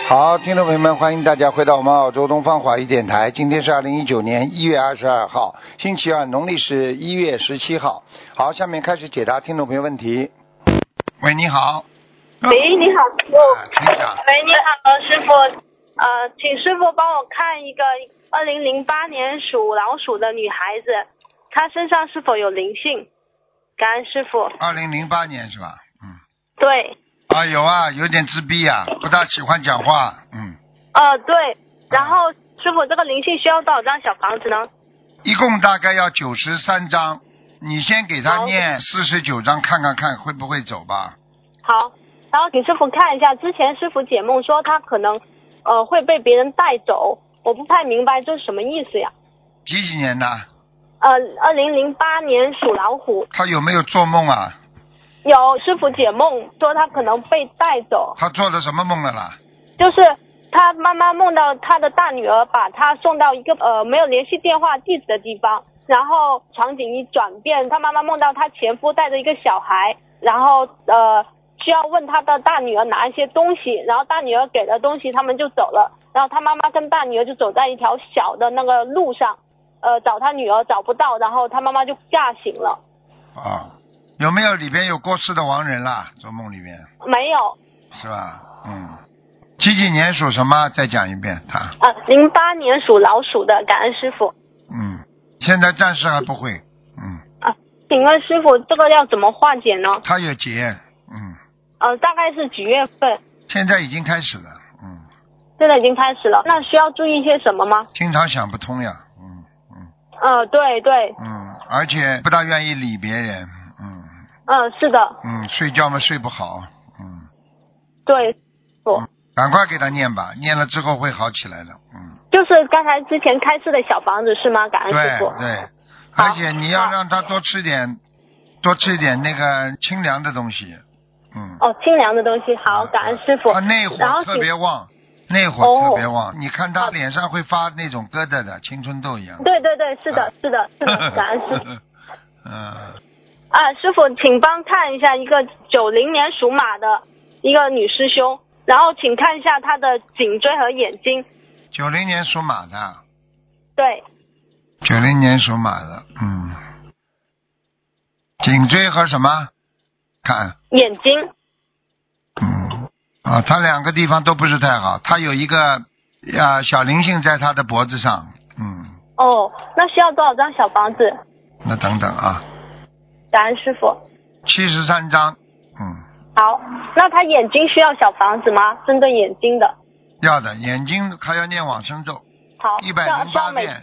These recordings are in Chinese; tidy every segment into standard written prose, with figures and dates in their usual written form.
好，听众朋友们，欢迎大家回到我们澳洲东方华语电台。今天是2019年1月22号，星期二，农历是1月17号。好，下面开始解答听众朋友问题。喂，你好。 喂，你好，师傅。 请讲。 喂，你好，师傅。请师傅帮我看一个2008年属老鼠的女孩子，她身上是否有灵性？感恩师傅。 2008年是吧？嗯。 对。 有啊，有点自闭啊，不大喜欢讲话。嗯。 对。然后师傅，这个灵性需要多少张小房子呢？ 一共大概要93张，你先给他念49张，看看会不会走吧。 好，然后请师傅看一下，之前师傅解梦说他可能会被别人带走，我不太明白这是什么意思呀？ 几年的 ？2008年属老虎。 他有没有做梦啊？ 有，师傅解梦说他可能被带走。 他做了什么梦了啦？ 就是他妈妈梦到他的大女儿把他送到一个没有联系电话地址的地方，然后场景一转变，他妈妈梦到他前夫带着一个小孩，然后需要问他的大女儿拿一些东西，然后大女儿给了东西，他们就走了，然后他妈妈跟大女儿就走在一条小的那个路上，找他女儿找不到，然后他妈妈就吓醒了。 有没有里边有过世的亡人啦？做梦里面没有。 是吧？几年属什么？再讲一遍。他 08年属老鼠的，感恩师傅。 现在暂时还不会。 请问师傅，这个要怎么化解呢？ 他有结。 大概是几月份？ 现在已经开始了。 现在已经开始了，那需要注意些什么吗？ 经常想不通呀。 对对。 而且不大愿意理别人。 是的。 睡觉嘛睡不好。 对。 赶快给他念吧，念了之后会好起来的。 就是刚才之前开示的小房子是吗？感恩师傅。 对，而且你要让他多吃一点那个清凉的东西。 清凉的东西，好，感恩师傅。 他内火特别旺，你看他脸上会发那种疙瘩的，青春痘一样。 对，是的，感恩师傅。师傅，请帮看一下一个90年属马的一个女师兄，然后请看一下她的颈椎和眼睛。 90年属马的。 对。 90年属马的，颈椎和什么？看。 眼睛。 他两个地方都不是太好，他有一个小灵性在他的脖子上。 那需要多少张小房子？ 那等等啊。 感恩师傅。 73张。 好，那他眼睛需要小房子吗？针对眼睛的。 要的，眼睛还要念往生咒。 好 ，108遍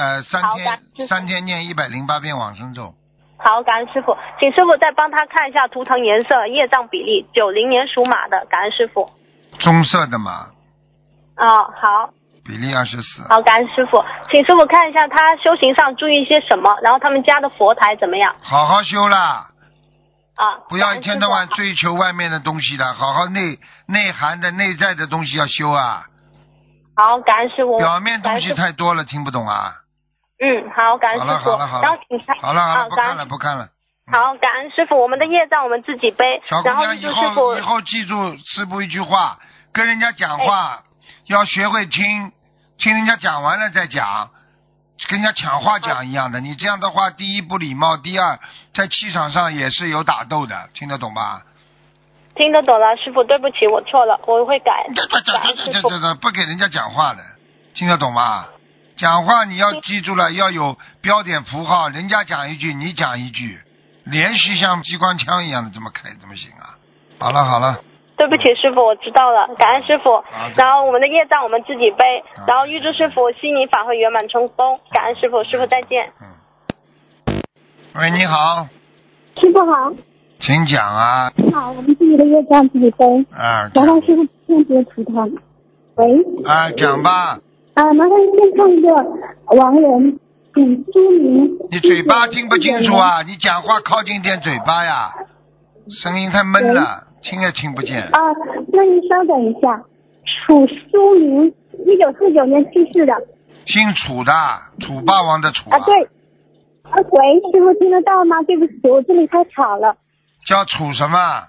，3天念108遍往生咒。 好，感恩师傅，请师傅再帮他看一下图腾颜色、业障比例。90年属马的，感恩师傅。 棕色的马。 好。 比例24。 好，感恩师傅，请师傅看一下他修行上注意些什么，然后他们家的佛台怎么样？ 好好修啦。不要一天到晚追追求外面的东西的，好好内涵的内在的东西要修啊。 好，感恩师傅。 表面东西太多了，听不懂啊。 好，感恩师傅。 好了， 然后请他。 好了，不看了。 好，感恩师傅，我们的业障我们自己背。 小姑娘，以后记住师傅一句话，跟人家讲话要学会听人家讲完了再讲，跟人家抢话讲一样的。你这样的话，第一不礼貌，第二在气场上也是有打斗的，听得懂吧？ 听得懂了，师傅，对不起，我错了，我会改。 这不给人家讲话的，听得懂吗？讲话你要记住了，要有标点符号，人家讲一句你讲一句，连续像机关枪一样的这么开怎么行啊？好了。 对不起师傅，我知道了，感恩师傅。然后我们的业障我们自己背，然后预祝师傅悉尼法会圆满成功，感恩师傅，师傅再见。 喂，你好。 师傅好。 请讲啊。 你好，我们自己的业障自己背。麻烦师傅先别图腾。喂。 讲吧。 麻烦先看一个亡人，朱明。 你嘴巴听不清楚啊？你讲话靠近点嘴巴呀，声音太闷了，听也听不见。 那您稍等一下，楚书明，1949年去世的。 姓楚的，楚霸王的楚。 对。喂，师傅听得到吗？对不起，我这里太吵了。 叫楚什么？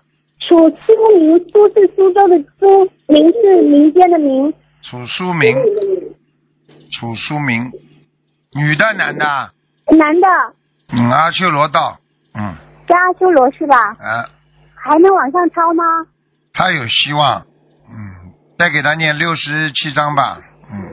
楚苏明，苏是苏州的苏，明是民间的民。 楚苏明，楚苏明，女的男的？ 男的。 阿修罗道。 在阿修罗是吧？还能往上抄吗？ 他有希望。再给他念67章吧。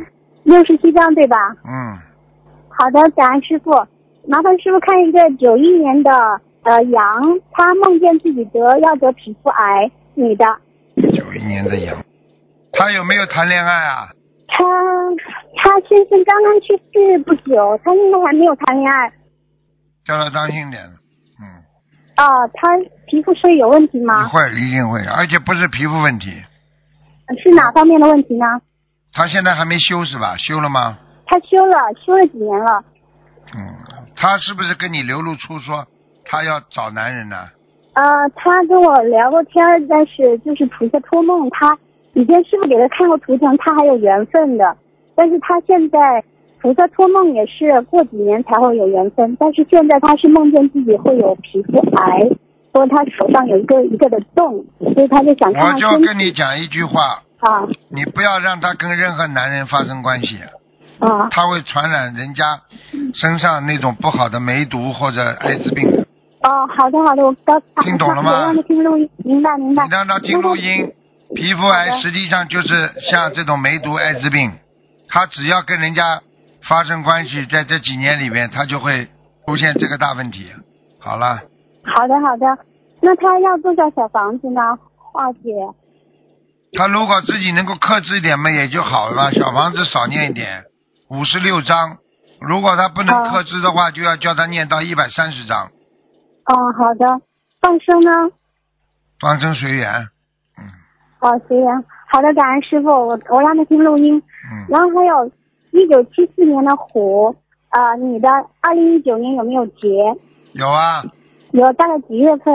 67章对吧？好的，感恩师傅。麻烦师傅看一个91年的羊，他梦见自己要得皮肤癌，女的。 91年的羊，他有没有谈恋爱啊？ 他先生刚刚去世不久，他应该还没有谈恋爱。 叫他当心点。 他皮肤是有问题吗？ 一定会，而且不是皮肤问题。 是哪方面的问题呢？ 他现在还没修是吧？修了吗？ 他修了几年了。 他是不是跟你流露出说他要找男人呢？ 他跟我聊过天，但是就是菩萨托梦，他以前师傅给他看过图腾，他还有缘分的，但是他现在菩萨托梦也是过几年才会有缘分，但是现在他是梦见自己会有皮肤癌，说他手上有一个的洞，所以他就想看看。 我就跟你讲一句话你不要让他跟任何男人发生关系。他会传染人家身上那种不好的梅毒或者艾滋病的。 好的，我听懂了吗？ 我让他听录音，明白。 你让他听录音。皮肤癌实际上就是像这种梅毒、艾滋病，他只要跟人家发生关系，在这几年里面，他就会出现这个大问题。好了。 好的，那他要多少小房子呢，华姐？ 他如果自己能够克制一点嘛，也就好了，小房子少念一点，56章。如果他不能克制的话，就要叫他念到130章。 好的。放生呢？ 放生随缘。 随缘。好的，感恩师傅，我让他听录音。然后还有1974年的虎，女的，2019年有没有劫？ 有啊。 有，大概几月份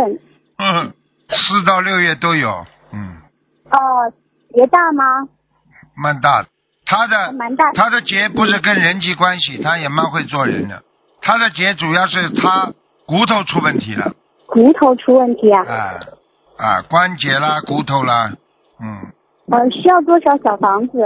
？4到6月都有。 劫大吗？ 蛮大的。 蛮大。 他的劫不是跟人际关系，他也蛮会做人的。他的劫主要是他骨头出问题了。 骨头出问题啊？ 关节啦，骨头啦。 需要多少小房子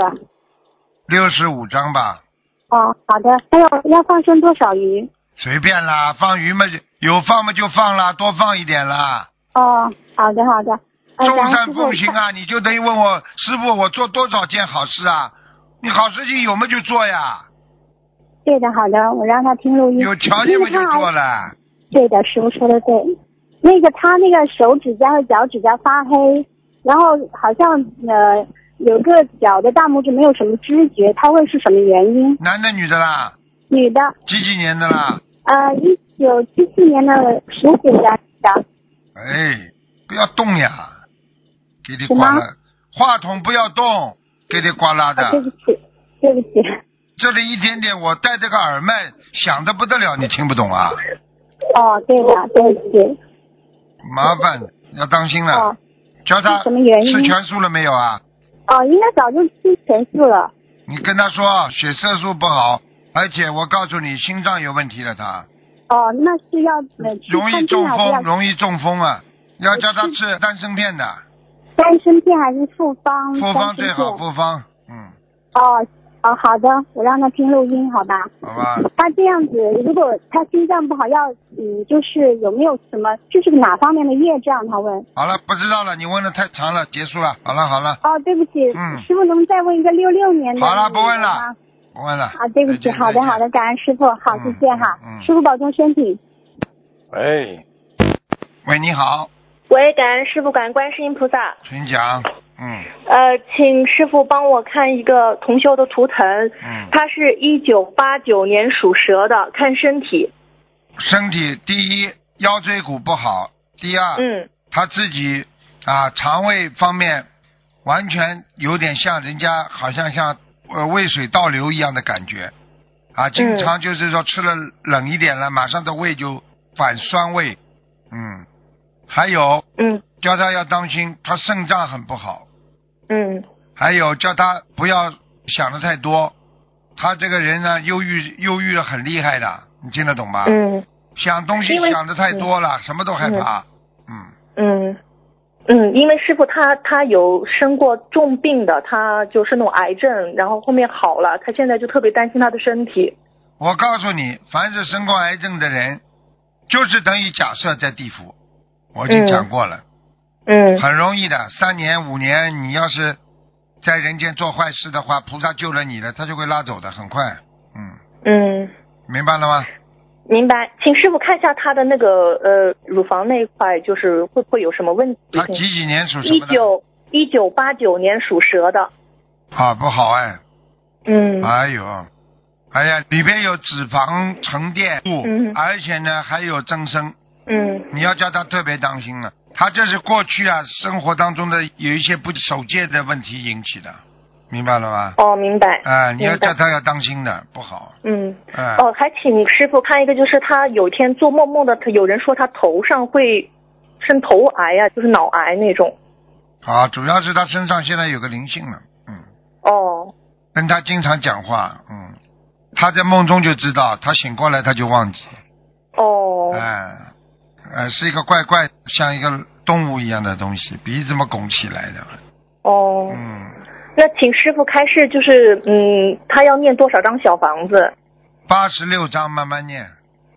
？65章吧。 好的。还有要放生多少鱼？ 随便啦，放鱼嘛，有放嘛就放啦，多放一点啦。 好的。 众善奉行啊，你就等于问我师傅，我做多少件好事啊？你好事情有嘛就做呀。 对的，好的，我让他听录音。 有条件嘛就做了。 对的，师傅说的对。他那个手指甲和脚趾甲发黑，然后好像有个脚的大拇指没有什么知觉，他问是什么原因？ 男的女的啦？ 女的。 几年的啦 ？1974年的属虎的。 不要动呀，给你刮了。话筒不要动，给你刮拉的。 对不起。 这里一点点，我戴这个耳麦响得不得了，你听不懂啊？ 对的，对不起。 麻烦要当心了。教他什么原因？ 吃全素了没有啊？ 应该早就吃全素了。 你跟他说血色素不好，而且我告诉你心脏有问题了他。 那是要容易中风啊！要叫他吃丹参片的。 丹参片还是复方？ 复方最好，复方。 好的，我让他听录音，好吧？ 好吧。 他这样子，如果他心脏不好，就是有没有什么，就是哪方面的业障？他问。 好了，不知道了，你问的太长了，结束了。好了。 对不起。师傅能再问一个66年的？ 好了，不问了。 对不起，好的，感恩师傅，好，谢谢哈。师傅保重身体。 喂，你好。 喂，感恩师傅，感恩观世音菩萨。 请讲。 请师傅帮我看一个同修的图腾。他是1989年属蛇的，看身体。 身体第一，腰椎骨不好；第二，他自己肠胃方面完全有点像人家，好像胃水倒流一样的感觉经常就是说吃了冷一点了，马上的胃就反酸胃。还有叫他要当心，他肾脏很不好。还有叫他不要想的太多，他这个人呢忧郁的很厉害的，你听得懂吗？想东西想的太多了，什么都害怕。 因为师傅他有生过重病的，他就是那种癌症，然后后面好了，他现在就特别担心他的身体。 我告诉你，凡是生过癌症的人，就是等于假设在地府，我已经讲过了。很容易的，3年5年，你要是在人间做坏事的话，菩萨救了你了，他就会拉走的，很快。明白了吗？ 明白，请师傅看一下他的那个乳房那一块，就是会不会有什么问题？ 他几年属什么的 ？1989年属蛇的。 啊，不好哎。哎呀，里边有脂肪沉淀物，而且呢还有增生。你要叫他特别当心了，他这是过去啊生活当中的有一些不守戒的问题引起的。明白了吗？ 明白。 你要叫他要当心的，不好。 还请师傅看一个，就是他有一天做梦的，有人说他头上会生头癌呀，就是脑癌那种。 主要是他身上现在有个灵性了。跟他经常讲话。他在梦中就知道，他醒过来他就忘记。是一个怪像一个动物一样的东西，鼻子嘛拱起来的。 那请师傅开示，就是他要念多少张小房子 ？86张，慢慢念。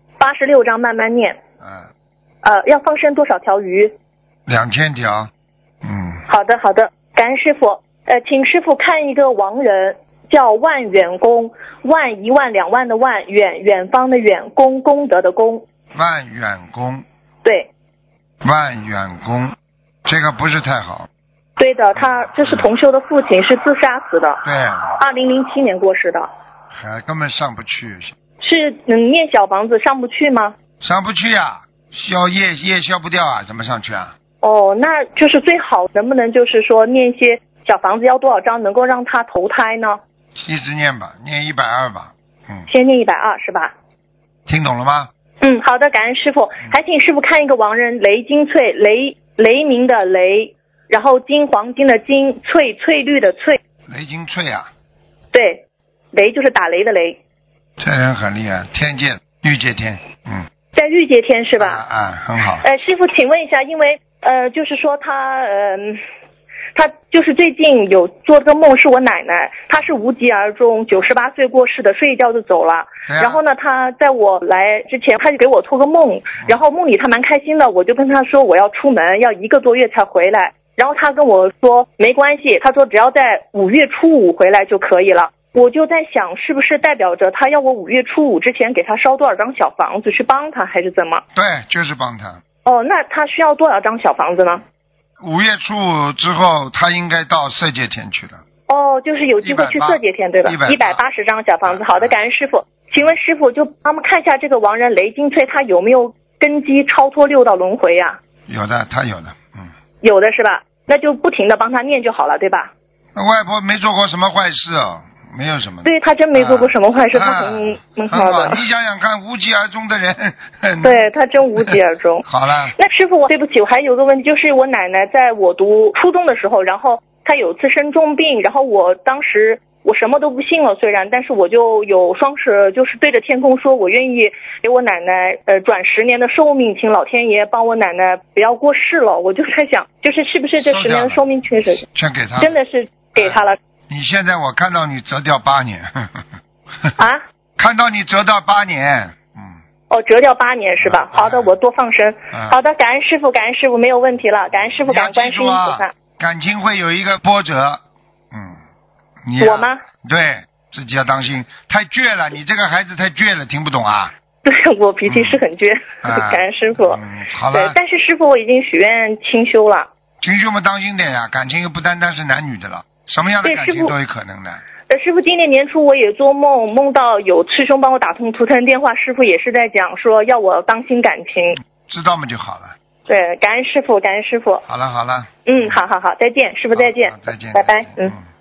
86张慢慢念。要放生多少条鱼 ？2000条。 好的，感恩师傅。请师傅看一个亡人，叫万远公，万1万2万的万，远方的远，功德的功。 万远公。 对。 万远公，这个不是太好。 对的，他这是同修的父亲，是自杀死的。 对。 2007年过世的。 还根本上不去。 是念小房子上不去吗？ 上不去呀，业消不掉啊，怎么上去啊？ 那就是最好能不能就是说念一些小房子要多少张能够让他投胎呢？ 一直念吧，念120吧。 先念120是吧？ 听懂了吗？ 好的，感恩师傅。还请师傅看一个亡人雷金翠，雷鸣的雷，然后金黄金的金，翠绿的翠。 雷金翠啊？ 对，雷就是打雷的雷。 这人很厉害，天界御界天。 在御界天是吧？ 很好。 师傅请问一下，因为就是说他就是最近有做个梦，是我奶奶，她是无疾而终，98岁过世的，睡一觉就走了。然后呢，她在我来之前，她就给我托个梦，然后梦里她蛮开心的，我就跟她说我要出门，要1个多月才回来。然后她跟我说没关系，她说只要在5月初5回来就可以了。我就在想，是不是代表着她要我5月初5之前给她烧多少张小房子去帮她，还是怎么？ 对，就是帮她。 那她需要多少张小房子呢 ？5月初5之后，他应该到色界天去了。 就是有机会去色界天，对吧？180张小房子。好的，感恩师傅。请问师傅，就帮忙看一下这个亡人雷金翠，他有没有根基超脱6道轮回呀？ 有的，他有的。 有的是吧？那就不停的帮他念就好了，对吧？ 外婆没做过什么坏事没有什么。 对，他真没做过什么坏事，他很好的。 你想想看，无疾而终的人。 对，他真无疾而终。 好了。 那师傅，对不起，我还有个问题，就是我奶奶在我读初中的时候，然后她有次生重病，然后我当时我什么都不信了，虽然，但是我就有双手，就是对着天空说，我愿意给我奶奶转10年的寿命，请老天爷帮我奶奶不要过世了。我就在想，就是是不是这10年的寿命确实全给他， 真的是给他了。 你现在我看到你折掉8年。看到你折掉8年。 折掉8年是吧？好的，我多放生。好的，感恩师傅，感恩师傅，没有问题了。感恩师傅，感恩观世音菩萨。 感情会有一个波折。 我吗？ 对，自己要当心，太倔了，你这个孩子太倔了，听不懂啊？ 对，我脾气是很倔。感恩师傅。 好了。 对，但是师傅我已经许愿清修了。 清修嘛，当心点呀，感情又不单单是男女的了，什么样的感情都有可能的。 师傅，今年年初我也做梦，梦到有师兄帮我打通图腾电话，师傅也是在讲说要我当心感情。 知道嘛就好了。 对，感恩师傅，感恩师傅。 好了好了。 好，再见，师傅再见。 再见， 拜拜。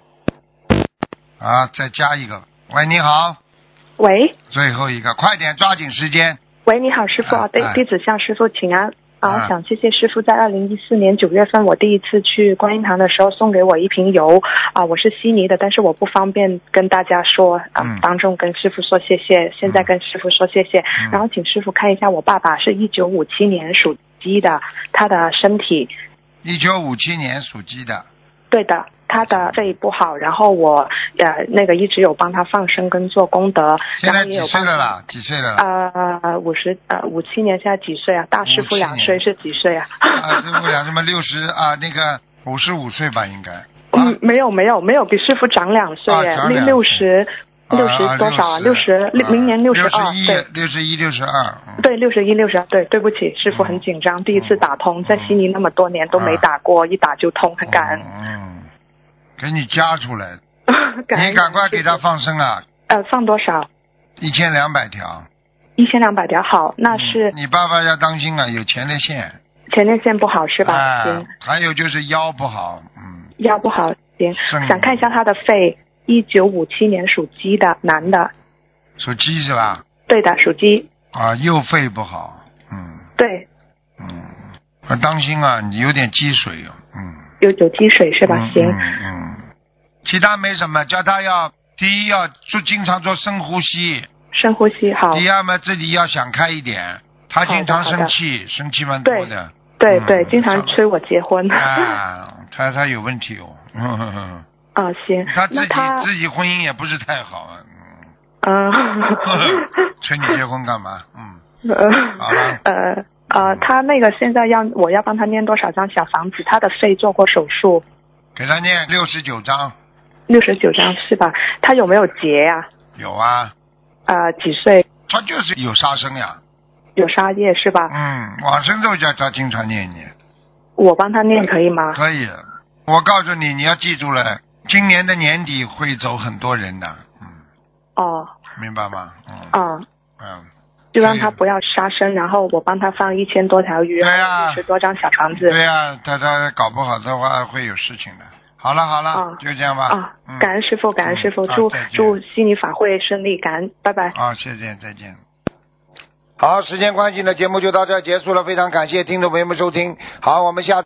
再加一个。喂，你好。 喂。 最后一个，快点，抓紧时间。 喂，你好，师傅。弟子向师傅请安。想谢谢师傅在2014年9月份我第一次去观音堂的时候送给我一瓶油我是悉尼的，但是我不方便跟大家说当众跟师傅说谢谢，现在跟师傅说谢谢。然后请师傅看一下我爸爸是1957年属鸡的，他的身体 1957年属鸡的。 对的，他的肺不好，然后我那个一直有帮他放生跟做功德。 现在几岁了啦？几岁了啦 ？57年，现在几岁啊？大师傅2岁是几岁啊？ 大师傅2岁嘛，60啊，那个55岁吧，应该。 没有，比师傅长2岁耶，60多少啊？60，明年62，对 ，61、62。 对，61、62，对不起，师傅很紧张，第一次打通，在悉尼那么多年都没打过，一打就通，很感恩。 给你加出来，你赶快给他放生啊！ 放多少 ？1200条。 1200条，好，那是。 你爸爸要当心啊，有前列腺。 前列腺不好是吧？行。 还有就是腰不好， 腰不好，行。想看一下他的肺，1957年属鸡的男的。 属鸡是吧？ 对的，属鸡。 右肺不好， 对。 当心啊，你有点积水哦， 有积水是吧？行。 其他没什么，叫他第一要经常做深呼吸。 深呼吸好。 第二嘛，自己要想开一点。他经常生气蛮多的。 对，经常催我结婚。 他有问题哦。 行。 他自己婚姻也不是太好啊。催你结婚干嘛？好了。 他那个现在我要帮他念多少张小房子？他的肺做过手术。 给他念69张。 69张是吧？他有没有结呀？ 有啊。 几岁？ 他就是有杀生呀。 有杀业是吧？ 往生咒叫他经常念。 我帮他念可以吗？ 可以。我告诉你，你要记住了，今年的年底会走很多人的。明白吗？ 就让他不要杀生，然后我帮他放1000多条鱼，60多张小房子。 对呀，他搞不好的话会有事情的。好了，就这样吧。 感恩师傅，祝悉尼法会顺利，感恩，拜拜。 谢谢，再见。好，时间关系呢，节目就到这儿结束了，非常感谢听众朋友们收听。好，我们下